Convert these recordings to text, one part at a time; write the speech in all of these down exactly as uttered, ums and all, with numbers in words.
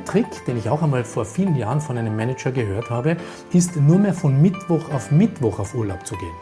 Trick, den ich auch einmal vor vielen Jahren von einem Manager gehört habe, ist nur mehr von Mittwoch auf Mittwoch auf Urlaub zu gehen.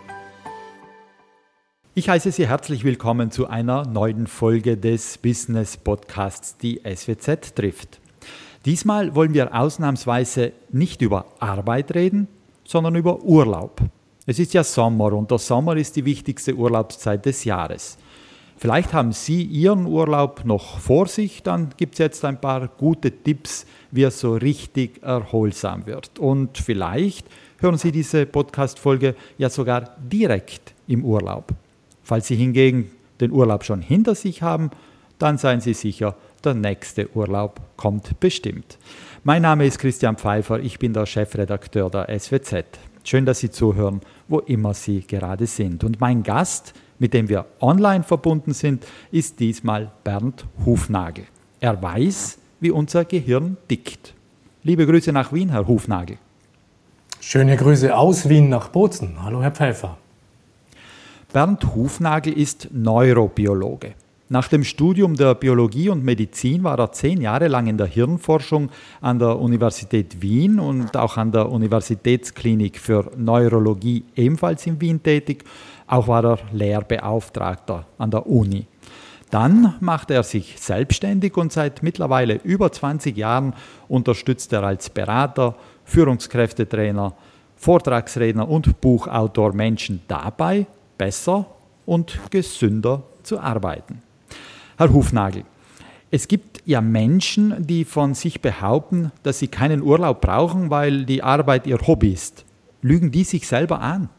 Ich heiße Sie herzlich willkommen zu einer neuen Folge des Business-Podcasts, die S W Z trifft. Diesmal wollen wir ausnahmsweise nicht über Arbeit reden, sondern über Urlaub. Es ist ja Sommer und der Sommer ist die wichtigste Urlaubszeit des Jahres. Vielleicht haben Sie Ihren Urlaub noch vor sich, dann gibt es jetzt ein paar gute Tipps, wie er so richtig erholsam wird. Und vielleicht hören Sie diese Podcast-Folge ja sogar direkt im Urlaub. Falls Sie hingegen den Urlaub schon hinter sich haben, dann seien Sie sicher, der nächste Urlaub kommt bestimmt. Mein Name ist Christian Pfeiffer, ich bin der Chefredakteur der S W Z. Schön, dass Sie zuhören, wo immer Sie gerade sind. Und mein Gast, mit dem wir online verbunden sind, ist diesmal Bernd Hufnagel. Er weiß, wie unser Gehirn tickt. Liebe Grüße nach Wien, Herr Hufnagel. Schöne Grüße aus Wien nach Bozen. Hallo, Herr Pfeiffer. Bernd Hufnagel ist Neurobiologe. Nach dem Studium der Biologie und Medizin war er zehn Jahre lang in der Hirnforschung an der Universität Wien und auch an der Universitätsklinik für Neurologie ebenfalls in Wien tätig. Auch war er Lehrbeauftragter an der Uni. Dann machte er sich selbstständig und seit mittlerweile über zwanzig Jahren unterstützt er als Berater, Führungskräftetrainer, Vortragsredner und Buchautor Menschen dabei, besser und gesünder zu arbeiten. Herr Hufnagel, es gibt ja Menschen, die von sich behaupten, dass sie keinen Urlaub brauchen, weil die Arbeit ihr Hobby ist. Lügen die sich selber an?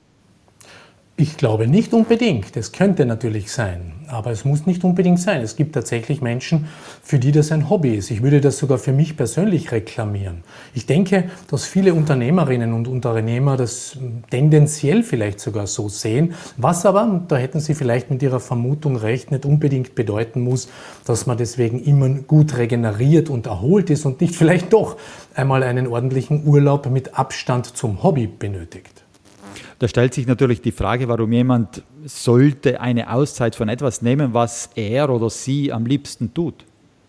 Ich glaube nicht unbedingt. Es könnte natürlich sein, aber es muss nicht unbedingt sein. Es gibt tatsächlich Menschen, für die das ein Hobby ist. Ich würde das sogar für mich persönlich reklamieren. Ich denke, dass viele Unternehmerinnen und Unternehmer das tendenziell vielleicht sogar so sehen, was aber, und da hätten Sie vielleicht mit Ihrer Vermutung recht, nicht unbedingt bedeuten muss, dass man deswegen immer gut regeneriert und erholt ist und nicht vielleicht doch einmal einen ordentlichen Urlaub mit Abstand zum Hobby benötigt. Da stellt sich natürlich die Frage, warum jemand sollte eine Auszeit von etwas nehmen, was er oder sie am liebsten tut.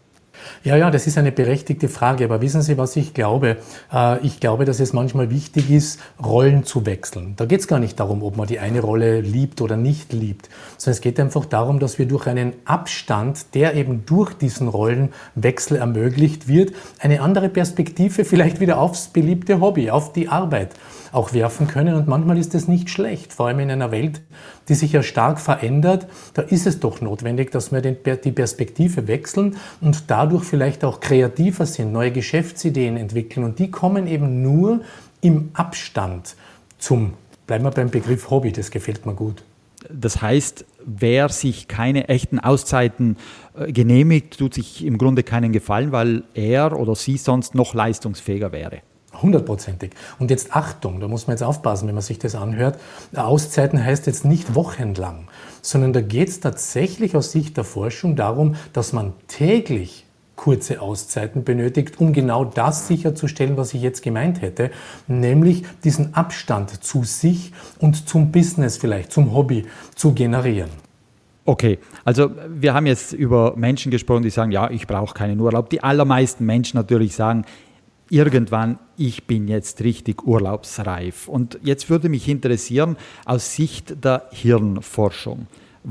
Ja, ja, das ist eine berechtigte Frage, aber wissen Sie, was ich glaube? Ich glaube, dass es manchmal wichtig ist, Rollen zu wechseln. Da geht es gar nicht darum, ob man die eine Rolle liebt oder nicht liebt, sondern es geht einfach darum, dass wir durch einen Abstand, der eben durch diesen Rollenwechsel ermöglicht wird, eine andere Perspektive vielleicht wieder aufs beliebte Hobby, auf die Arbeit auch werfen können. Und manchmal ist das nicht schlecht, vor allem in einer Welt, die sich ja stark verändert. Da ist es doch notwendig, dass wir die Perspektive wechseln und dadurch vielleicht auch kreativer sind, neue Geschäftsideen entwickeln. Und die kommen eben nur im Abstand zum, bleiben wir beim Begriff Hobby, das gefällt mir gut. Das heißt, wer sich keine echten Auszeiten genehmigt, tut sich im Grunde keinen Gefallen, weil er oder sie sonst noch leistungsfähiger wäre. Hundertprozentig. Und jetzt Achtung, da muss man jetzt aufpassen, wenn man sich das anhört. Auszeiten heißt jetzt nicht wochenlang, sondern da geht es tatsächlich aus Sicht der Forschung darum, dass man täglich kurze Auszeiten benötigt, um genau das sicherzustellen, was ich jetzt gemeint hätte, nämlich diesen Abstand zu sich und zum Business vielleicht, zum Hobby zu generieren. Okay, also wir haben jetzt über Menschen gesprochen, die sagen, ja, ich brauche keinen Urlaub. Die allermeisten Menschen natürlich sagen, irgendwann, ich bin jetzt richtig urlaubsreif. Und jetzt würde mich interessieren, aus Sicht der Hirnforschung,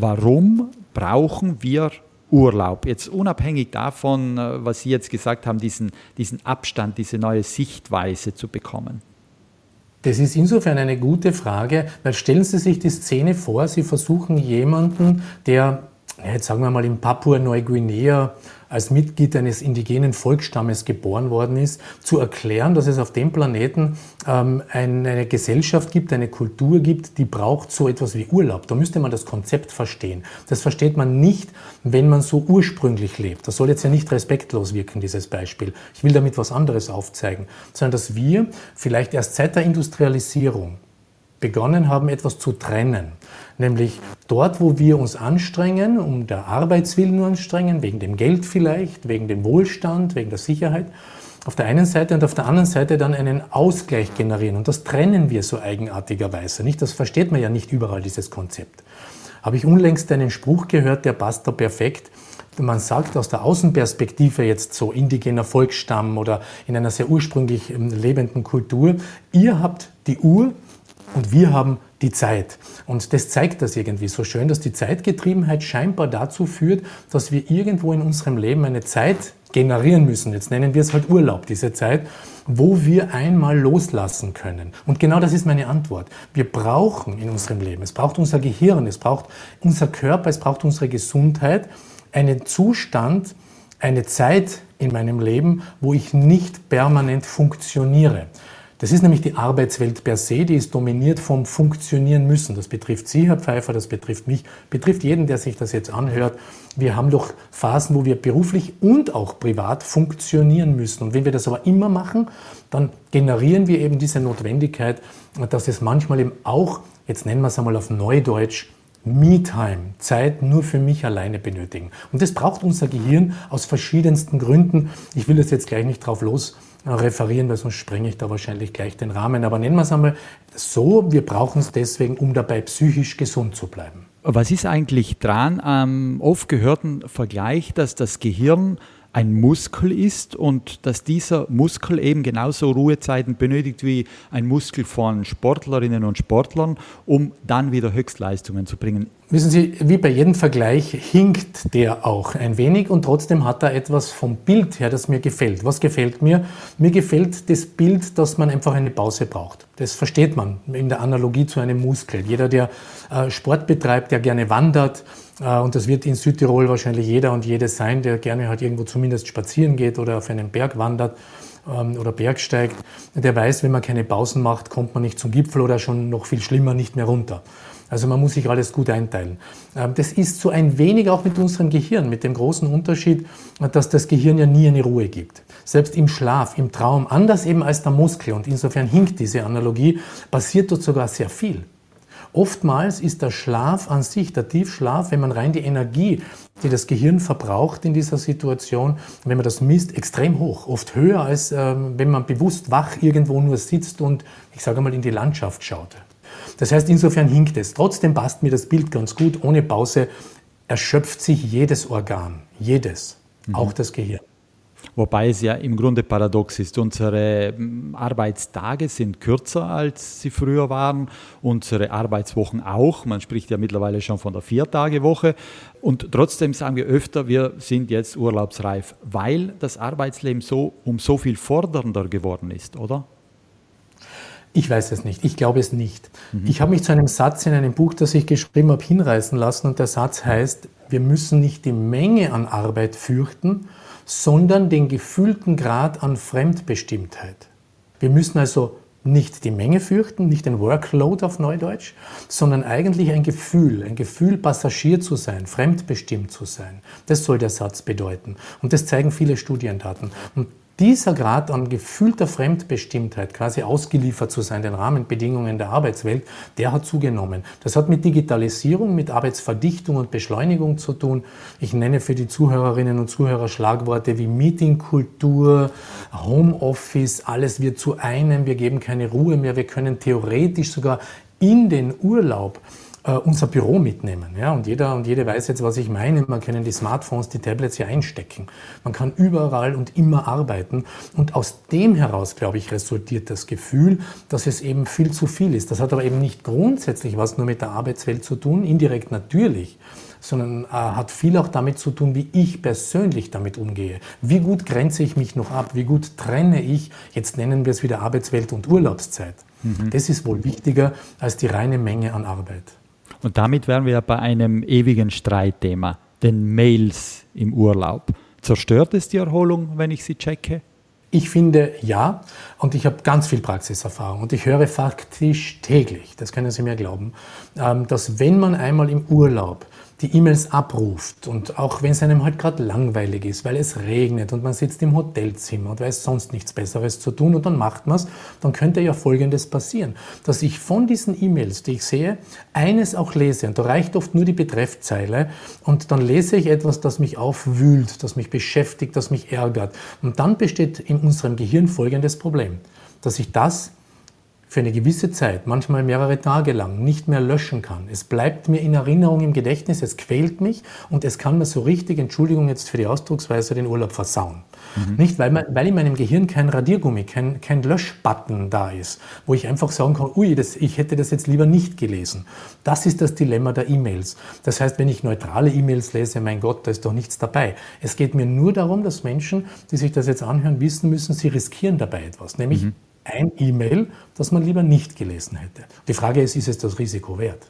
warum brauchen wir Urlaub? Jetzt unabhängig davon, was Sie jetzt gesagt haben, diesen, diesen Abstand, diese neue Sichtweise zu bekommen. Das ist insofern eine gute Frage, weil stellen Sie sich die Szene vor, Sie versuchen jemanden, der, jetzt sagen wir mal in Papua-Neuguinea, als Mitglied eines indigenen Volksstammes geboren worden ist, zu erklären, dass es auf dem Planeten ähm, eine Gesellschaft gibt, eine Kultur gibt, die braucht so etwas wie Urlaub. Da müsste man das Konzept verstehen. Das versteht man nicht, wenn man so ursprünglich lebt. Das soll jetzt ja nicht respektlos wirken, dieses Beispiel. Ich will damit was anderes aufzeigen, sondern dass wir vielleicht erst seit der Industrialisierung begonnen haben, etwas zu trennen. Nämlich dort, wo wir uns anstrengen, um der Arbeitswillen nur anstrengen, wegen dem Geld vielleicht, wegen dem Wohlstand, wegen der Sicherheit, auf der einen Seite und auf der anderen Seite dann einen Ausgleich generieren. Und das trennen wir so eigenartigerweise. Nicht? Das versteht man ja nicht überall, dieses Konzept. Habe ich unlängst einen Spruch gehört, der passt da perfekt. man sagt aus der Außenperspektive jetzt so indigener Volksstamm oder in einer sehr ursprünglich lebenden Kultur, ihr habt die Uhr und wir haben die Zeit. Und das zeigt das irgendwie so schön, dass die Zeitgetriebenheit scheinbar dazu führt, dass wir irgendwo in unserem Leben eine Zeit generieren müssen. Jetzt nennen wir es halt Urlaub, diese Zeit, wo wir einmal loslassen können. Und genau das ist meine Antwort. Wir brauchen in unserem Leben, es braucht unser Gehirn, es braucht unser Körper, es braucht unsere Gesundheit, einen Zustand, eine Zeit in meinem Leben, wo ich nicht permanent funktioniere. Das ist nämlich die Arbeitswelt per se, die ist dominiert vom Funktionieren müssen. Das betrifft Sie, Herr Pfeiffer, das betrifft mich, betrifft jeden, der sich das jetzt anhört. Wir haben doch Phasen, wo wir beruflich und auch privat funktionieren müssen. Und wenn wir das aber immer machen, dann generieren wir eben diese Notwendigkeit, dass es manchmal eben auch, jetzt nennen wir es einmal auf Neudeutsch, Me-Time, Zeit nur für mich alleine benötigen. Und das braucht unser Gehirn aus verschiedensten Gründen. Ich will das jetzt gleich nicht drauf los referieren, weil sonst sprenge ich da wahrscheinlich gleich den Rahmen. Aber nennen wir es einmal so, wir brauchen es deswegen, um dabei psychisch gesund zu bleiben. Was ist eigentlich dran am oft gehörten Vergleich, dass das Gehirn ein Muskel ist und dass dieser Muskel eben genauso Ruhezeiten benötigt wie ein Muskel von Sportlerinnen und Sportlern, um dann wieder Höchstleistungen zu bringen? Wissen Sie, wie bei jedem Vergleich hinkt der auch ein wenig und trotzdem hat er etwas vom Bild her, das mir gefällt. Was gefällt mir? Mir gefällt das Bild, dass man einfach eine Pause braucht. Das versteht man in der Analogie zu einem Muskel. Jeder, der äh, Sport betreibt, der gerne wandert, äh, und das wird in Südtirol wahrscheinlich jeder und jede sein, der gerne halt irgendwo zumindest spazieren geht oder auf einen Berg wandert ähm, oder Bergsteigt, der weiß, wenn man keine Pausen macht, kommt man nicht zum Gipfel oder schon noch viel schlimmer nicht mehr runter. Also man muss sich alles gut einteilen. Das ist so ein wenig auch mit unserem Gehirn, mit dem großen Unterschied, dass das Gehirn ja nie eine Ruhe gibt. Selbst im Schlaf, im Traum, anders eben als der Muskel, und insofern hinkt diese Analogie, passiert dort sogar sehr viel. Oftmals ist der Schlaf an sich, der Tiefschlaf, wenn man rein die Energie, die das Gehirn verbraucht in dieser Situation, wenn man das misst, extrem hoch. Oft höher, als äh, wenn man bewusst wach irgendwo nur sitzt und, ich sage mal, in die Landschaft schaut. Das heißt, insofern hinkt es. Trotzdem passt mir das Bild ganz gut. Ohne Pause erschöpft sich jedes Organ. Jedes. Mhm. Auch das Gehirn. Wobei es ja im Grunde paradox ist. Unsere Arbeitstage sind kürzer, als sie früher waren. Unsere Arbeitswochen auch. Man spricht ja mittlerweile schon von der Viertagewoche. Und trotzdem sagen wir öfter, wir sind jetzt urlaubsreif, weil das Arbeitsleben so um so viel fordernder geworden ist, oder? Ich weiß es nicht. Ich glaube es nicht. Mhm. Ich habe mich zu einem Satz in einem Buch, das ich geschrieben habe, hinreißen lassen. Und der Satz heißt, wir müssen nicht die Menge an Arbeit fürchten, sondern den gefühlten Grad an Fremdbestimmtheit. Wir müssen also nicht die Menge fürchten, nicht den Workload auf Neudeutsch, sondern eigentlich ein Gefühl, ein Gefühl, Passagier zu sein, fremdbestimmt zu sein. Das soll der Satz bedeuten. Und das zeigen viele Studiendaten. Und dieser Grad an gefühlter Fremdbestimmtheit, quasi ausgeliefert zu sein den Rahmenbedingungen der Arbeitswelt, der hat zugenommen. Das hat mit Digitalisierung, mit Arbeitsverdichtung und Beschleunigung zu tun. Ich nenne für die Zuhörerinnen und Zuhörer Schlagworte wie Meetingkultur, Homeoffice, alles wird zu einem, wir geben keine Ruhe mehr, wir können theoretisch sogar in den Urlaub unser Büro mitnehmen. Ja? Und jeder und jede weiß jetzt, was ich meine. Man kann die Smartphones, die Tablets hier einstecken. Man kann überall und immer arbeiten. Und aus dem heraus, glaube ich, resultiert das Gefühl, dass es eben viel zu viel ist. Das hat aber eben nicht grundsätzlich was nur mit der Arbeitswelt zu tun, indirekt natürlich, sondern äh, hat viel auch damit zu tun, wie ich persönlich damit umgehe. Wie gut grenze ich mich noch ab? Wie gut trenne ich, jetzt nennen wir es wieder Arbeitswelt und Urlaubszeit. Mhm. Das ist wohl wichtiger als die reine Menge an Arbeit. Und damit wären wir bei einem ewigen Streitthema, den Mails im Urlaub. Zerstört es die Erholung, wenn ich sie checke? Ich finde ja, und ich habe ganz viel Praxiserfahrung und ich höre faktisch täglich, das können Sie mir glauben, dass wenn man einmal im Urlaub die E-Mails abruft und auch wenn es einem halt gerade langweilig ist, weil es regnet und man sitzt im Hotelzimmer und weiß sonst nichts Besseres zu tun und dann macht man es, dann könnte ja Folgendes passieren, dass ich von diesen E-Mails, die ich sehe, eines auch lese und da reicht oft nur die Betreffzeile und dann lese ich etwas, das mich aufwühlt, das mich beschäftigt, das mich ärgert und dann besteht in unserem Gehirn folgendes Problem, dass ich das für eine gewisse Zeit, manchmal mehrere Tage lang, nicht mehr löschen kann. Es bleibt mir in Erinnerung im Gedächtnis, es quält mich und es kann mir so richtig, Entschuldigung jetzt für die Ausdrucksweise, den Urlaub versauen. Mhm. Nicht, weil, man, weil in meinem Gehirn kein Radiergummi, kein, kein Löschbutton da ist, wo ich einfach sagen kann, ui, das, ich hätte das jetzt lieber nicht gelesen. Das ist das Dilemma der E-Mails. Das heißt, wenn ich neutrale E-Mails lese, mein Gott, da ist doch nichts dabei. Es geht mir nur darum, dass Menschen, die sich das jetzt anhören, wissen müssen, sie riskieren dabei etwas, nämlich mhm. ein E-Mail, das man lieber nicht gelesen hätte. Die Frage ist, ist es das Risiko wert?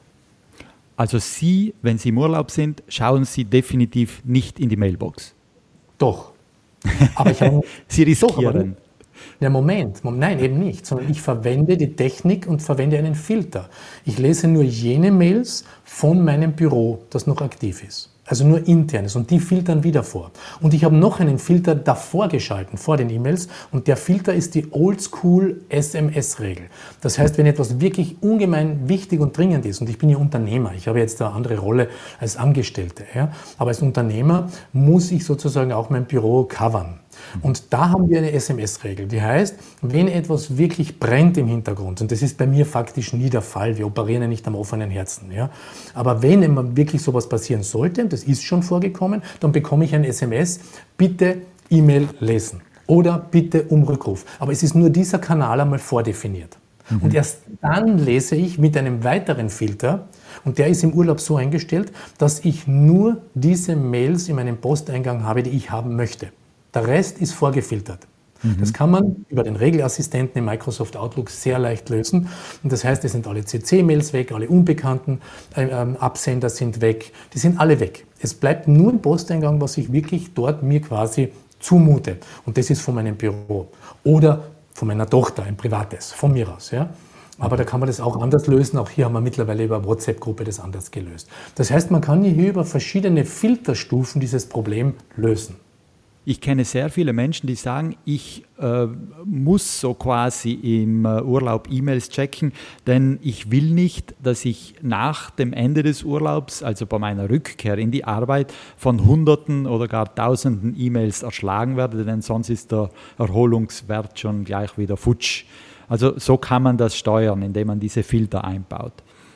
Also Sie, wenn Sie im Urlaub sind, schauen Sie definitiv nicht in die Mailbox. Doch. Aber ich habe, Sie riskieren. Ja, Moment, nein, eben nicht, sondern ich verwende die Technik und verwende einen Filter. Ich lese nur jene Mails von meinem Büro, das noch aktiv ist. Also nur internes und die filtern wieder vor. Und ich habe noch einen Filter davor geschalten, vor den E-Mails und der Filter ist die Oldschool S M S-Regel. Das heißt, wenn etwas wirklich ungemein wichtig und dringend ist und ich bin ja Unternehmer, ich habe jetzt eine andere Rolle als Angestellte, ja, aber als Unternehmer muss ich sozusagen auch mein Büro covern. Und da haben wir eine S M S-Regel, die heißt, wenn etwas wirklich brennt im Hintergrund, und das ist bei mir faktisch nie der Fall, wir operieren ja nicht am offenen Herzen, ja, aber wenn immer wirklich sowas passieren sollte, und das ist schon vorgekommen, dann bekomme ich ein S M S, bitte E-Mail lesen oder bitte um Rückruf. Aber es ist nur dieser Kanal einmal vordefiniert. Mhm. Und erst dann lese ich mit einem weiteren Filter, und der ist im Urlaub so eingestellt, dass ich nur diese Mails in meinem Posteingang habe, die ich haben möchte. Der Rest ist vorgefiltert. Mhm. Das kann man über den Regelassistenten in Microsoft Outlook sehr leicht lösen. Und das heißt, es sind alle C C-Mails weg, alle unbekannten äh, Absender sind weg. Die sind alle weg. Es bleibt nur im Posteingang, was ich wirklich dort mir quasi zumute. Und das ist von meinem Büro oder von meiner Tochter, ein privates, von mir aus. Ja? Aber da kann man das auch anders lösen. Auch hier haben wir mittlerweile über WhatsApp-Gruppe das anders gelöst. Das heißt, man kann hier über verschiedene Filterstufen dieses Problem lösen. Ich kenne sehr viele Menschen, die sagen, ich äh, muss so quasi im äh, Urlaub E-Mails checken, denn ich will nicht, dass ich nach dem Ende des Urlaubs, also bei meiner Rückkehr in die Arbeit, von Hunderten oder gar Tausenden E-Mails erschlagen werde, denn sonst ist der Erholungswert schon gleich wieder futsch. Also so kann man das steuern, indem man diese Filter einbaut.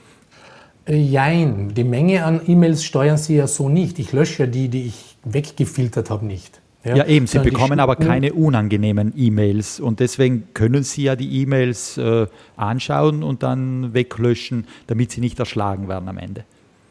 Jein, die Menge an E-Mails steuern Sie ja so nicht. Ich lösche ja die, die ich weggefiltert habe, nicht. Ja, ja eben, Sie bekommen aber keine unangenehmen E-Mails und deswegen können Sie ja die E-Mails äh, anschauen und dann weglöschen, damit sie nicht erschlagen werden am Ende.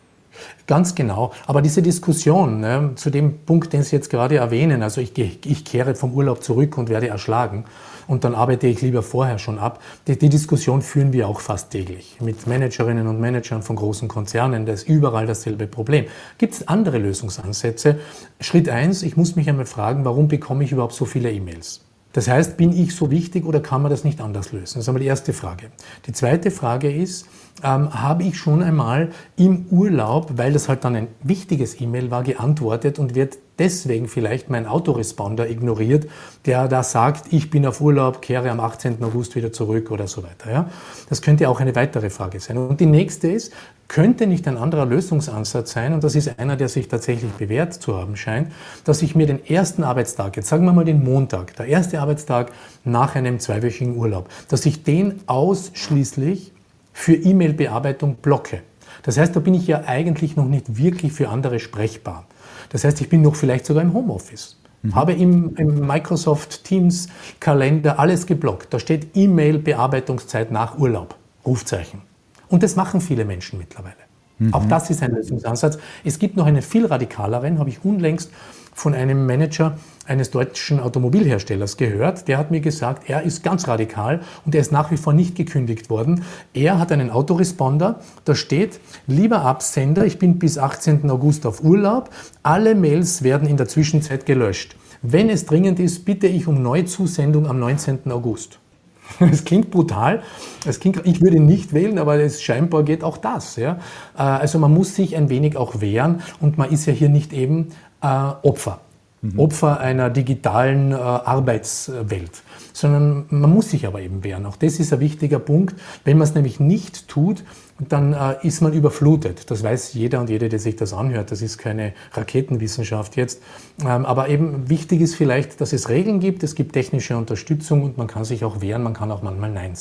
Ganz genau. Aber diese Diskussion, ne, zu dem Punkt, den Sie jetzt gerade erwähnen, also ich, ich kehre vom Urlaub zurück und werde erschlagen und dann arbeite ich lieber vorher schon ab, die, die Diskussion führen wir auch fast täglich mit Managerinnen und Managern von großen Konzernen. Da ist überall dasselbe Problem. Gibt es andere Lösungsansätze? Schritt eins, ich muss mich einmal fragen, warum bekomme ich überhaupt so viele E-Mails? Das heißt, bin ich so wichtig oder kann man das nicht anders lösen? Das ist einmal die erste Frage. Die zweite Frage ist, ähm, habe ich schon einmal im Urlaub, weil das halt dann ein wichtiges E-Mail war, geantwortet und wird deswegen vielleicht mein Autoresponder ignoriert, der da sagt, ich bin auf Urlaub, kehre am achtzehnten August wieder zurück oder so weiter. Ja? Das könnte auch eine weitere Frage sein. Und die nächste ist, könnte nicht ein anderer Lösungsansatz sein, und das ist einer, der sich tatsächlich bewährt zu haben scheint, dass ich mir den ersten Arbeitstag, jetzt sagen wir mal den Montag, der erste Arbeitstag nach einem zweiwöchigen Urlaub, dass ich den ausschließlich für E-Mail-Bearbeitung blocke. Das heißt, da bin ich ja eigentlich noch nicht wirklich für andere sprechbar. Das heißt, ich bin noch vielleicht sogar im Homeoffice. Mhm. Habe im, im Microsoft Teams Kalender alles geblockt. Da steht E-Mail-Bearbeitungszeit nach Urlaub, Rufzeichen. Und das machen viele Menschen mittlerweile. Mhm. Auch das ist ein Lösungsansatz. Es gibt noch einen viel radikaleren, habe ich unlängst von einem Manager eines deutschen Automobilherstellers gehört. Der hat mir gesagt, er ist ganz radikal und er ist nach wie vor nicht gekündigt worden. Er hat einen Autoresponder, da steht, lieber Absender, ich bin bis achtzehnten August auf Urlaub, alle Mails werden in der Zwischenzeit gelöscht. Wenn es dringend ist, bitte ich um Neuzusendung am neunzehnten August. Es klingt brutal, es klingt, ich würde nicht wählen, aber es scheinbar geht auch das. Ja? Also man muss sich ein wenig auch wehren und man ist ja hier nicht eben äh, Opfer. Mhm. Opfer einer digitalen äh, Arbeitswelt, sondern man muss sich aber eben wehren. Auch das ist ein wichtiger Punkt. Wenn man es nämlich nicht tut, dann äh, ist man überflutet. Das weiß jeder und jede, der sich das anhört. Das ist keine Raketenwissenschaft jetzt. Ähm, aber eben wichtig ist vielleicht, dass es Regeln gibt, es gibt technische Unterstützung und man kann sich auch wehren, man kann auch manchmal Nein sagen.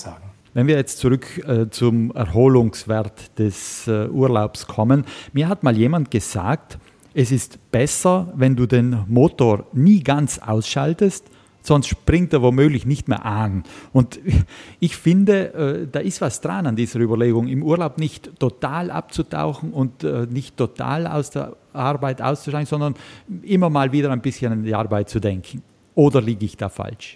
Wenn wir jetzt zurück äh, zum Erholungswert des äh, Urlaubs kommen, mir hat mal jemand gesagt, es ist besser, wenn du den Motor nie ganz ausschaltest, sonst springt er womöglich nicht mehr an. Und ich finde, äh, da ist was dran an dieser Überlegung, im Urlaub nicht total abzutauchen und äh, nicht total aus der Arbeit auszusteigen, sondern immer mal wieder ein bisschen an die Arbeit zu denken. Oder liege ich da falsch?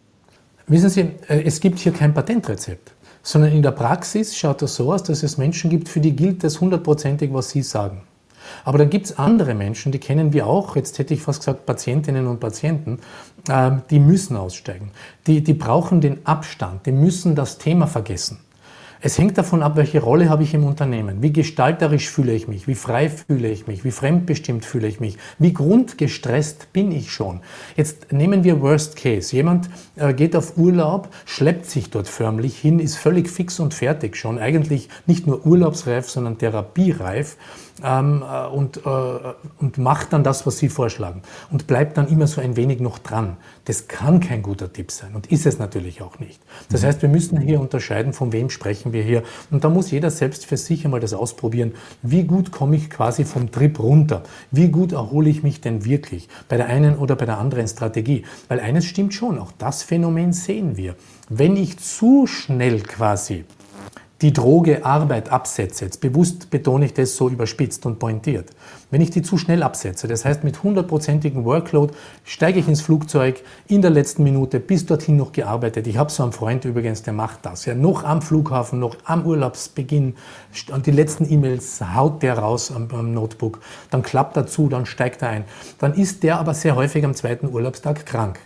Wissen Sie, es gibt hier kein Patentrezept, sondern in der Praxis schaut das so aus, dass es Menschen gibt, für die gilt das hundertprozentig, was Sie sagen. Aber dann gibt es andere Menschen, die kennen wir auch, jetzt hätte ich fast gesagt Patientinnen und Patienten, äh, die müssen aussteigen. Die, die brauchen den Abstand, die müssen das Thema vergessen. Es hängt davon ab, welche Rolle habe ich im Unternehmen, wie gestalterisch fühle ich mich, wie frei fühle ich mich, wie fremdbestimmt fühle ich mich, wie grundgestresst bin ich schon. Jetzt nehmen wir Worst Case. Jemand äh, geht auf Urlaub, schleppt sich dort förmlich hin, ist völlig fix und fertig schon, eigentlich nicht nur urlaubsreif, sondern therapiereif. Ähm, äh, und, äh, und macht dann das, was Sie vorschlagen und bleibt dann immer so ein wenig noch dran. Das kann kein guter Tipp sein und ist es natürlich auch nicht. Das heißt, wir müssen hier unterscheiden, von wem sprechen wir hier, und da muss jeder selbst für sich einmal das ausprobieren, wie gut komme ich quasi vom Trip runter, wie gut erhole ich mich denn wirklich bei der einen oder bei der anderen Strategie, weil eines stimmt schon, auch das Phänomen sehen wir. Wenn ich zu schnell quasi die Droge Arbeit absetze, jetzt bewusst betone ich das so überspitzt und pointiert, wenn ich die zu schnell absetze, das heißt mit hundertprozentigem Workload, steige ich ins Flugzeug, in der letzten Minute bis dorthin noch gearbeitet. Ich habe so einen Freund übrigens, der macht das. Ja, noch am Flughafen, noch am Urlaubsbeginn, und die letzten E-Mails haut der raus am, am Notebook, dann klappt er zu, dann steigt er ein. Dann ist der aber sehr häufig am zweiten Urlaubstag krank.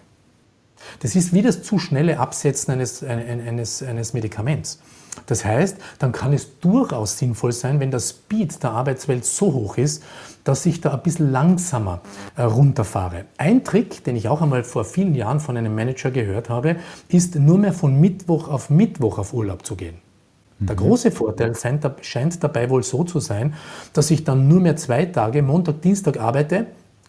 Das ist wie das zu schnelle Absetzen eines, eines, eines Medikaments. Das heißt, dann kann es durchaus sinnvoll sein, wenn der Speed der Arbeitswelt so hoch ist, dass ich da ein bisschen langsamer äh, runterfahre. Ein Trick, den ich auch einmal vor vielen Jahren von einem Manager gehört habe, ist nur mehr von Mittwoch auf Mittwoch auf Urlaub zu gehen. Der große Vorteil scheint dabei wohl so zu sein, dass ich dann nur mehr zwei Tage, Montag, Dienstag arbeite,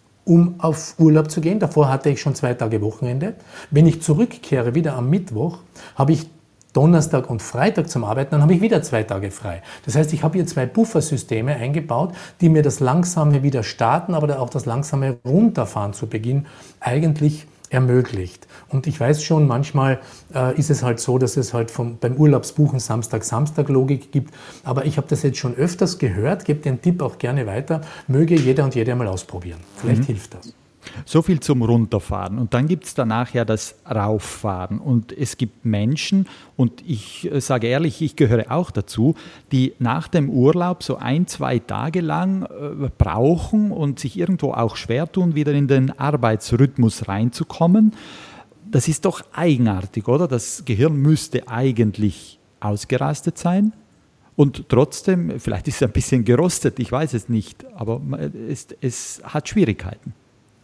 um auf Urlaub zu gehen. Davor hatte ich schon zwei Tage Wochenende. Wenn ich zurückkehre, wieder am Mittwoch, habe ich Donnerstag und Freitag zum Arbeiten, dann habe ich wieder zwei Tage frei. Das heißt, ich habe hier zwei Buffersysteme eingebaut, die mir das langsame wieder starten, aber auch das langsame Runterfahren zu Beginn eigentlich ermöglicht. Und ich weiß schon, manchmal äh, ist es halt so, dass es halt vom, beim Urlaubsbuchen Samstag-Samstag-Logik gibt. Aber ich habe das jetzt schon öfters gehört, gebe den Tipp auch gerne weiter, möge jeder und jede mal ausprobieren. Vielleicht mhm. hilft das. So viel zum Runterfahren. Und dann gibt es danach ja das Rauffahren. Und es gibt Menschen, und ich sage ehrlich, ich gehöre auch dazu, die nach dem Urlaub so ein, zwei Tage lang äh, brauchen und sich irgendwo auch schwer tun, wieder in den Arbeitsrhythmus reinzukommen. Das ist doch eigenartig, oder? Das Gehirn müsste eigentlich ausgerastet sein. Und trotzdem, vielleicht ist es ein bisschen gerostet, ich weiß es nicht, aber es, es hat Schwierigkeiten.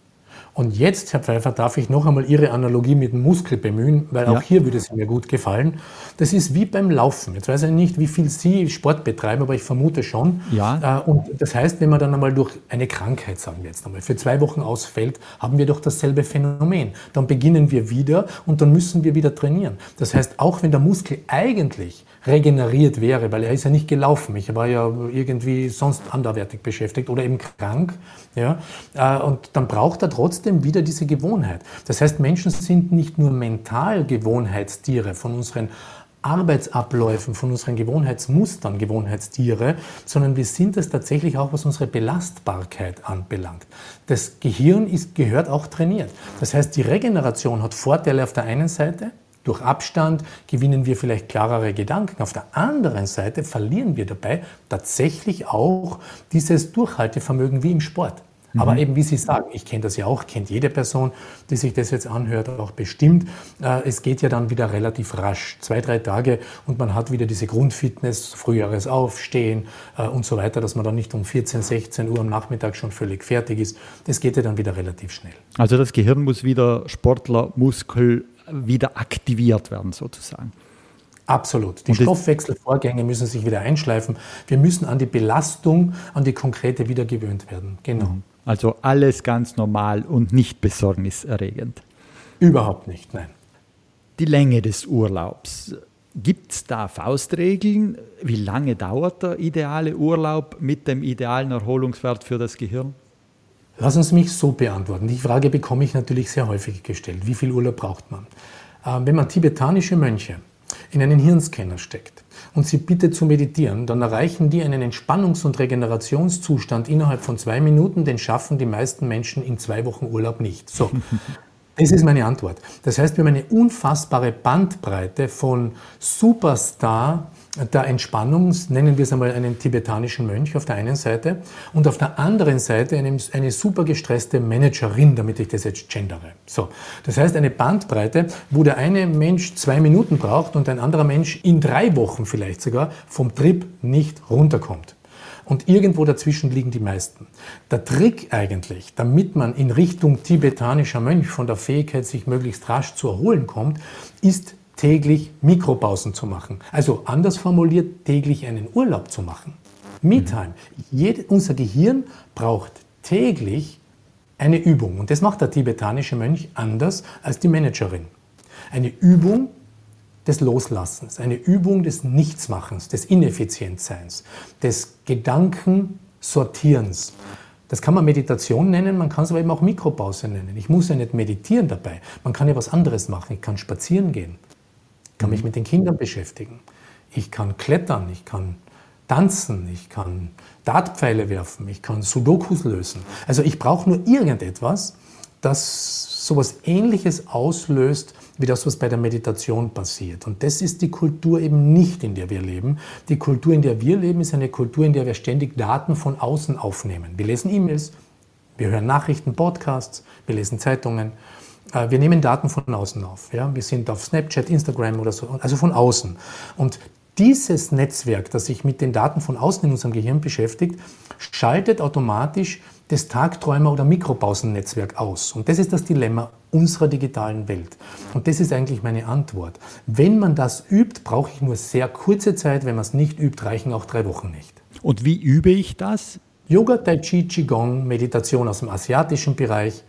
Und jetzt, Herr Pfeiffer, darf ich noch einmal Ihre Analogie mit dem Muskel bemühen, weil auch ja. hier würde es mir gut gefallen. Das ist wie beim Laufen. Jetzt weiß ich nicht, wie viel Sie Sport betreiben, aber ich vermute schon. Ja. Und das heißt, wenn man dann einmal durch eine Krankheit, sagen wir jetzt einmal, für zwei Wochen ausfällt, haben wir doch dasselbe Phänomen. Dann beginnen wir wieder und dann müssen wir wieder trainieren. Das heißt, auch wenn der Muskel eigentlich regeneriert wäre, weil er ist ja nicht gelaufen, ich war ja irgendwie sonst anderweitig beschäftigt oder eben krank, ja, und dann braucht er trotzdem wieder diese Gewohnheit. Das heißt, Menschen sind nicht nur mental Gewohnheitstiere von unseren Arbeitsabläufen, von unseren Gewohnheitsmustern, Gewohnheitstiere, sondern wir sind es tatsächlich auch, was unsere Belastbarkeit anbelangt. Das Gehirn ist, gehört auch trainiert. Das heißt, die Regeneration hat Vorteile auf der einen Seite. Durch Abstand gewinnen wir vielleicht klarere Gedanken. Auf der anderen Seite verlieren wir dabei tatsächlich auch dieses Durchhaltevermögen wie im Sport. Mhm. Aber eben, wie Sie sagen, ich kenne das ja auch, kennt jede Person, die sich das jetzt anhört, auch bestimmt. Es geht ja dann wieder relativ rasch, zwei, drei Tage, und man hat wieder diese Grundfitness, früheres Aufstehen und so weiter, dass man dann nicht um vierzehn, sechzehn Uhr am Nachmittag schon völlig fertig ist. Das geht ja dann wieder relativ schnell. Also das Gehirn muss wieder Sportler, Muskel wieder aktiviert werden sozusagen. Absolut. Die Stoffwechselvorgänge müssen sich wieder einschleifen. Wir müssen an die Belastung, an die konkrete wieder gewöhnt werden. Genau. Also alles ganz normal und nicht besorgniserregend. Überhaupt nicht, nein. Die Länge des Urlaubs. Gibt es da Faustregeln? Wie lange dauert der ideale Urlaub mit dem idealen Erholungswert für das Gehirn? Lass uns mich so beantworten. Die Frage bekomme ich natürlich sehr häufig gestellt. Wie viel Urlaub braucht man? Äh, wenn man tibetanische Mönche in einen Hirnscanner steckt und sie bittet zu meditieren, dann erreichen die einen Entspannungs- und Regenerationszustand innerhalb von zwei Minuten. Den schaffen die meisten Menschen in zwei Wochen Urlaub nicht. So. Das ist meine Antwort. Das heißt, wir haben eine unfassbare Bandbreite von Superstar der Entspannung, nennen wir es einmal einen tibetanischen Mönch auf der einen Seite und auf der anderen Seite eine, eine super gestresste Managerin, damit ich das jetzt gendere. So. Das heißt, eine Bandbreite, wo der eine Mensch zwei Minuten braucht und ein anderer Mensch in drei Wochen vielleicht sogar vom Trip nicht runterkommt. Und irgendwo dazwischen liegen die meisten. Der Trick eigentlich, damit man in Richtung tibetanischer Mönch von der Fähigkeit, sich möglichst rasch zu erholen kommt, ist täglich Mikropausen zu machen. Also anders formuliert, täglich einen Urlaub zu machen. Me-Time. Jed- unser Gehirn braucht täglich eine Übung. Und das macht der tibetanische Mönch anders als die Managerin. Eine Übung des Loslassens, eine Übung des Nichtsmachens, des Ineffizientseins, des Gedankensortierens. Das kann man Meditation nennen, man kann es aber eben auch Mikropause nennen. Ich muss ja nicht meditieren dabei, man kann ja was anderes machen. Ich kann spazieren gehen, ich kann mich mit den Kindern beschäftigen, ich kann klettern, ich kann tanzen, ich kann Dartpfeile werfen, ich kann Sudokus lösen. Also ich brauche nur irgendetwas, das sowas Ähnliches auslöst, wie das, was bei der Meditation passiert. Und das ist die Kultur eben nicht, in der wir leben. Die Kultur, in der wir leben, ist eine Kultur, in der wir ständig Daten von außen aufnehmen. Wir lesen E-Mails, wir hören Nachrichten, Podcasts, wir lesen Zeitungen. Wir nehmen Daten von außen auf. Ja? Wir sind auf Snapchat, Instagram oder so, also von außen. Und dieses Netzwerk, das sich mit den Daten von außen in unserem Gehirn beschäftigt, schaltet automatisch das Tagträumer- oder Mikropausennetzwerk aus. Und das ist das Dilemma unserer digitalen Welt. Und das ist eigentlich meine Antwort. Wenn man das übt, brauche ich nur sehr kurze Zeit. Wenn man es nicht übt, reichen auch drei Wochen nicht. Und wie übe ich das? Yoga, Tai Chi, Qigong, Meditation aus dem asiatischen Bereich,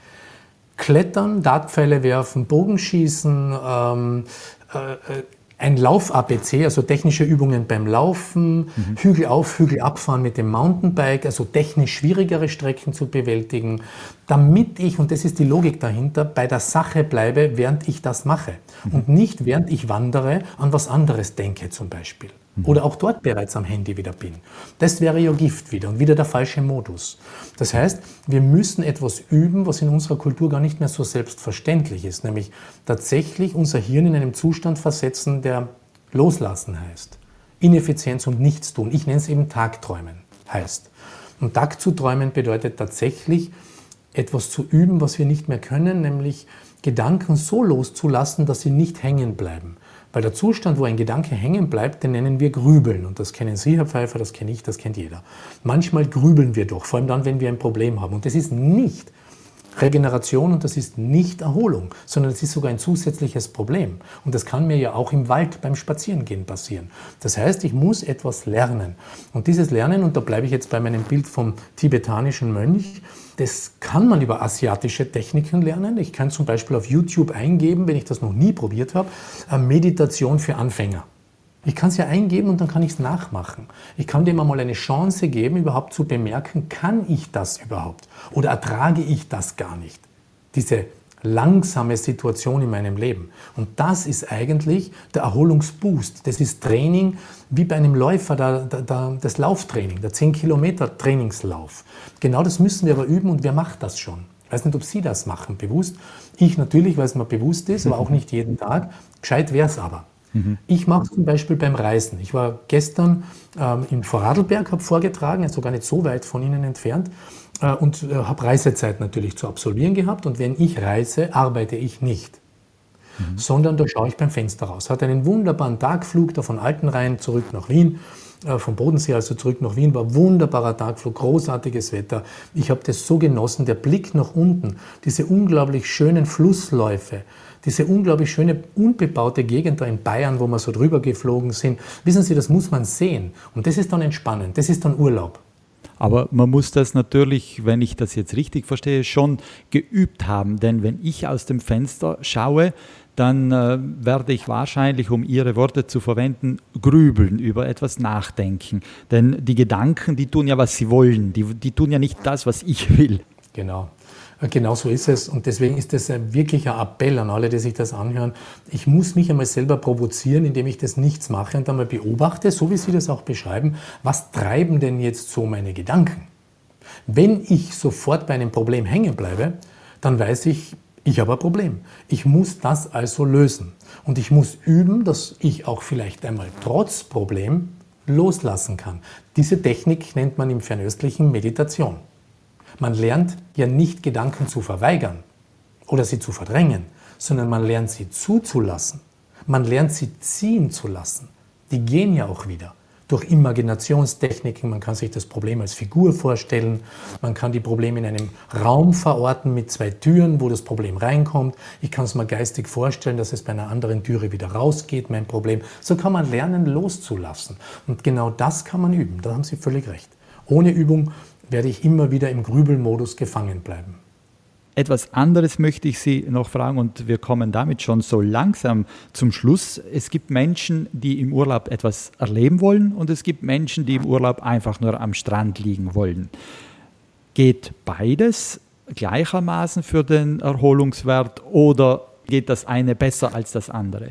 Klettern, Dartpfeile werfen, Bogenschießen, ähm, äh, ein Lauf-A B C, also technische Übungen beim Laufen, mhm. Hügel auf, Hügel abfahren mit dem Mountainbike, also technisch schwierigere Strecken zu bewältigen, damit ich, und das ist die Logik dahinter, bei der Sache bleibe, während ich das mache mhm. und nicht während ich wandere, an was anderes denke zum Beispiel. Mhm. Oder auch dort bereits am Handy wieder bin. Das wäre ja Gift wieder und wieder der falsche Modus. Das heißt, wir müssen etwas üben, was in unserer Kultur gar nicht mehr so selbstverständlich ist, nämlich tatsächlich unser Hirn in einem Zustand versetzen, der Loslassen heißt. Ineffizienz und Nichtstun. Ich nenne es eben Tagträumen heißt. Und Tag zu träumen bedeutet tatsächlich, etwas zu üben, was wir nicht mehr können, nämlich Gedanken so loszulassen, dass sie nicht hängen bleiben. Weil der Zustand, wo ein Gedanke hängen bleibt, den nennen wir Grübeln. Und das kennen Sie, Herr Pfeiffer, das kenne ich, das kennt jeder. Manchmal grübeln wir doch, vor allem dann, wenn wir ein Problem haben. Und das ist nicht Regeneration und das ist nicht Erholung, sondern es ist sogar ein zusätzliches Problem. Und das kann mir ja auch im Wald beim Spazierengehen passieren. Das heißt, ich muss etwas lernen. Und dieses Lernen, und da bleibe ich jetzt bei meinem Bild vom tibetanischen Mönch, das kann man über asiatische Techniken lernen. Ich kann zum Beispiel auf YouTube eingeben, wenn ich das noch nie probiert habe, Meditation für Anfänger. Ich kann es ja eingeben und dann kann ich es nachmachen. Ich kann dem einmal eine Chance geben, überhaupt zu bemerken, kann ich das überhaupt? Oder ertrage ich das gar nicht? Diese langsame Situation in meinem Leben. Und das ist eigentlich der Erholungsboost. Das ist Training wie bei einem Läufer, der, der, der, das Lauftraining, der zehn Kilometer Trainingslauf. Genau das müssen wir aber üben und wer macht das schon? Ich weiß nicht, ob Sie das machen, bewusst. Ich natürlich, weil es mir bewusst ist, aber auch nicht jeden Tag. Gescheit wäre es aber. Mhm. Ich mache es zum Beispiel beim Reisen. Ich war gestern ähm, in Vorarlberg, habe vorgetragen, also gar nicht so weit von Ihnen entfernt, äh, und äh, habe Reisezeit natürlich zu absolvieren gehabt. Und wenn ich reise, arbeite ich nicht, mhm. sondern da schaue ich beim Fenster raus. Hatte einen wunderbaren Tagflug da von Altenrhein zurück nach Wien, äh, vom Bodensee also zurück nach Wien, war wunderbarer Tagflug, großartiges Wetter. Ich habe das so genossen, der Blick nach unten, diese unglaublich schönen Flussläufe, diese unglaublich schöne, unbebaute Gegend da in Bayern, wo wir so drüber geflogen sind. Wissen Sie, das muss man sehen. Und das ist dann entspannend, das ist dann Urlaub. Aber man muss das natürlich, wenn ich das jetzt richtig verstehe, schon geübt haben. Denn wenn ich aus dem Fenster schaue, dann äh, werde ich wahrscheinlich, um Ihre Worte zu verwenden, grübeln, über etwas nachdenken. Denn die Gedanken, die tun ja, was sie wollen. Die, die tun ja nicht das, was ich will. Genau. Genau so ist es und deswegen ist das ein wirklicher Appell an alle, die sich das anhören. Ich muss mich einmal selber provozieren, indem ich das nichts mache und einmal beobachte, so wie Sie das auch beschreiben, was treiben denn jetzt so meine Gedanken? Wenn ich sofort bei einem Problem hängen bleibe, dann weiß ich, ich habe ein Problem. Ich muss das also lösen und ich muss üben, dass ich auch vielleicht einmal trotz Problem loslassen kann. Diese Technik nennt man im Fernöstlichen Meditation. Man lernt ja nicht, Gedanken zu verweigern oder sie zu verdrängen, sondern man lernt sie zuzulassen. Man lernt sie ziehen zu lassen. Die gehen ja auch wieder. Durch Imaginationstechniken, man kann sich das Problem als Figur vorstellen, man kann die Probleme in einem Raum verorten mit zwei Türen, wo das Problem reinkommt. Ich kann es mir geistig vorstellen, dass es bei einer anderen Türe wieder rausgeht, mein Problem. So kann man lernen, loszulassen. Und genau das kann man üben, da haben Sie völlig recht. Ohne Übung werde ich immer wieder im Grübelmodus gefangen bleiben. Etwas anderes möchte ich Sie noch fragen und wir kommen damit schon so langsam zum Schluss. Es gibt Menschen, die im Urlaub etwas erleben wollen und es gibt Menschen, die im Urlaub einfach nur am Strand liegen wollen. Geht beides gleichermaßen für den Erholungswert oder geht das eine besser als das andere?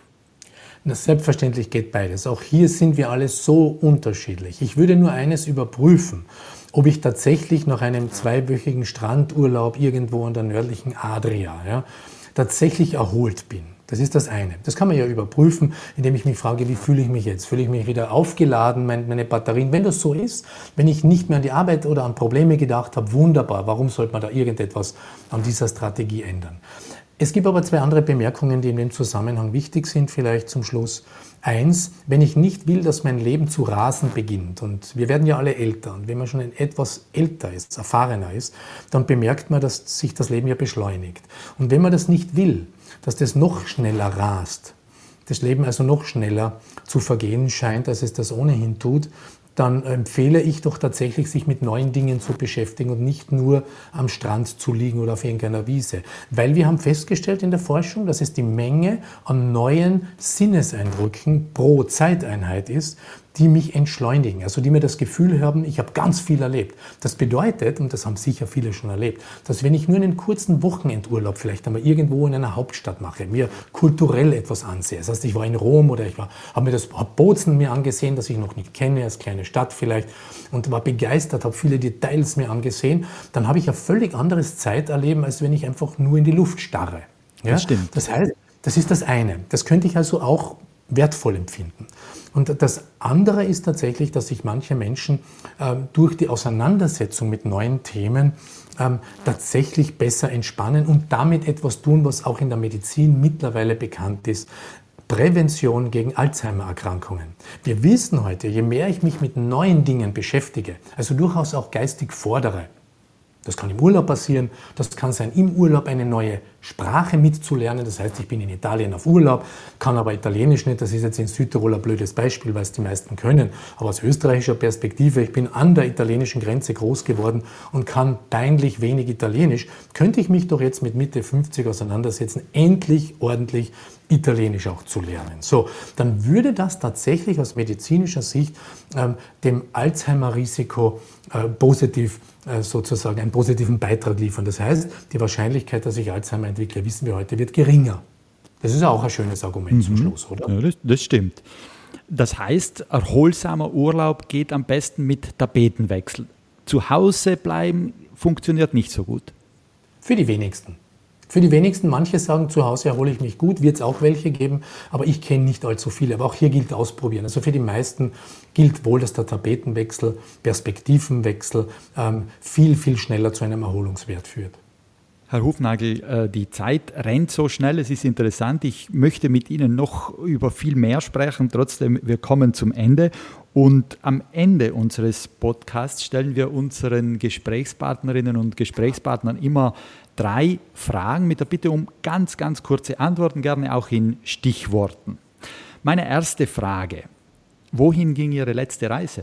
Na, selbstverständlich geht beides. Auch hier sind wir alle so unterschiedlich. Ich würde nur eines überprüfen, ob ich tatsächlich nach einem zweiwöchigen Strandurlaub irgendwo an der nördlichen Adria ja, tatsächlich erholt bin. Das ist das eine. Das kann man ja überprüfen, indem ich mich frage, wie fühle ich mich jetzt? Fühle ich mich wieder aufgeladen, meine Batterien? Wenn das so ist, wenn ich nicht mehr an die Arbeit oder an Probleme gedacht habe, wunderbar. Warum sollte man da irgendetwas an dieser Strategie ändern? Es gibt aber zwei andere Bemerkungen, die in dem Zusammenhang wichtig sind, vielleicht zum Schluss. Eins, wenn ich nicht will, dass mein Leben zu rasen beginnt, und wir werden ja alle älter, und wenn man schon etwas älter ist, erfahrener ist, dann bemerkt man, dass sich das Leben ja beschleunigt. Und wenn man das nicht will, dass das noch schneller rast, das Leben also noch schneller zu vergehen scheint, als es das ohnehin tut, dann empfehle ich doch tatsächlich, sich mit neuen Dingen zu beschäftigen und nicht nur am Strand zu liegen oder auf irgendeiner Wiese. Weil wir haben festgestellt in der Forschung, dass es die Menge an neuen Sinneseindrücken pro Zeiteinheit ist, die mich entschleunigen, also die mir das Gefühl haben, ich habe ganz viel erlebt. Das bedeutet, und das haben sicher viele schon erlebt, dass wenn ich nur einen kurzen Wochenendurlaub vielleicht einmal irgendwo in einer Hauptstadt mache, mir kulturell etwas ansehe, das heißt, ich war in Rom oder ich war, habe mir das hab Bozen mir angesehen, das ich noch nicht kenne, als kleine Stadt vielleicht, und war begeistert, habe viele Details mir angesehen, dann habe ich ein völlig anderes Zeiterleben, als wenn ich einfach nur in die Luft starre. Ja? Das stimmt. Das heißt, das ist das eine. Das könnte ich also auch wertvoll empfinden. Und das andere ist tatsächlich, dass sich manche Menschen äh, durch die Auseinandersetzung mit neuen Themen ähm, tatsächlich besser entspannen und damit etwas tun, was auch in der Medizin mittlerweile bekannt ist. Prävention gegen Alzheimer-Erkrankungen. Wir wissen heute, je mehr ich mich mit neuen Dingen beschäftige, also durchaus auch geistig fordere, das kann im Urlaub passieren, das kann sein, im Urlaub eine neue Sprache mitzulernen. Das heißt, ich bin in Italien auf Urlaub, kann aber Italienisch nicht. Das ist jetzt in Südtirol ein blödes Beispiel, weil es die meisten können. Aber aus österreichischer Perspektive, ich bin an der italienischen Grenze groß geworden und kann peinlich wenig Italienisch. Könnte ich mich doch jetzt mit Mitte fünfzig auseinandersetzen, endlich ordentlich Italienisch auch zu lernen. So, dann würde das tatsächlich aus medizinischer Sicht ähm, dem Alzheimer-Risiko äh, positiv äh, sozusagen einen positiven Beitrag liefern. Das heißt, die Wahrscheinlichkeit, dass ich Alzheimer entwickle, wissen wir heute, wird geringer. Das ist auch ein schönes Argument mhm. zum Schluss, oder? Ja, das, das stimmt. Das heißt, erholsamer Urlaub geht am besten mit Tapetenwechsel. Zu Hause bleiben funktioniert nicht so gut. Für die wenigsten. Für die wenigsten, manche sagen, zu Hause erhole ich mich gut, wird es auch welche geben, aber ich kenne nicht allzu viele. Aber auch hier gilt ausprobieren. Also für die meisten gilt wohl, dass der Tapetenwechsel, Perspektivenwechsel ähm, viel, viel schneller zu einem Erholungswert führt. Herr Hufnagel, die Zeit rennt so schnell, es ist interessant. Ich möchte mit Ihnen noch über viel mehr sprechen. Trotzdem, wir kommen zum Ende. Und am Ende unseres Podcasts stellen wir unseren Gesprächspartnerinnen und Gesprächspartnern immer drei Fragen mit der Bitte um ganz, ganz kurze Antworten, gerne auch in Stichworten. Meine erste Frage: Wohin ging Ihre letzte Reise?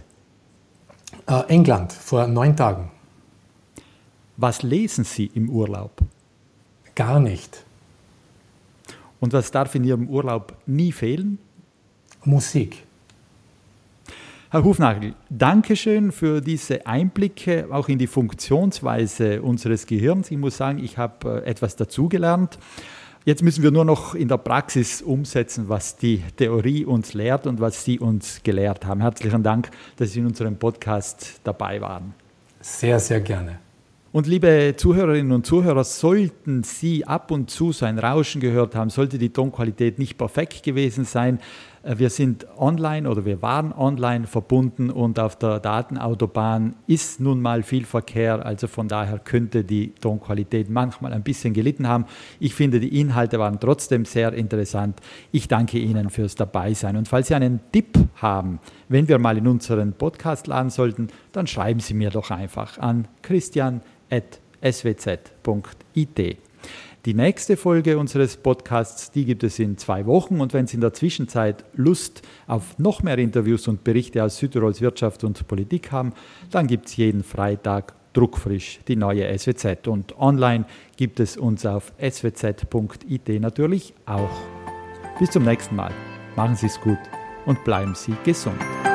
Äh, England, vor neun Tagen. Was lesen Sie im Urlaub? Gar nicht. Und was darf in Ihrem Urlaub nie fehlen? Musik. Herr Hufnagel, danke schön für diese Einblicke auch in die Funktionsweise unseres Gehirns. Ich muss sagen, ich habe etwas dazugelernt. Jetzt müssen wir nur noch in der Praxis umsetzen, was die Theorie uns lehrt und was Sie uns gelehrt haben. Herzlichen Dank, dass Sie in unserem Podcast dabei waren. Sehr, sehr gerne. Und liebe Zuhörerinnen und Zuhörer, sollten Sie ab und zu so ein Rauschen gehört haben, sollte die Tonqualität nicht perfekt gewesen sein, wir sind online oder wir waren online verbunden und auf der Datenautobahn ist nun mal viel Verkehr, also von daher könnte die Tonqualität manchmal ein bisschen gelitten haben. Ich finde, die Inhalte waren trotzdem sehr interessant. Ich danke Ihnen fürs Dabeisein und falls Sie einen Tipp haben, wenn wir mal in unseren Podcast laden sollten, dann schreiben Sie mir doch einfach an christian at s w z punkt i t. Die nächste Folge unseres Podcasts, die gibt es in zwei Wochen und wenn Sie in der Zwischenzeit Lust auf noch mehr Interviews und Berichte aus Südtirols Wirtschaft und Politik haben, dann gibt es jeden Freitag druckfrisch die neue S W Z und online gibt es uns auf s w z punkt i t natürlich auch. Bis zum nächsten Mal. Machen Sie es gut und bleiben Sie gesund.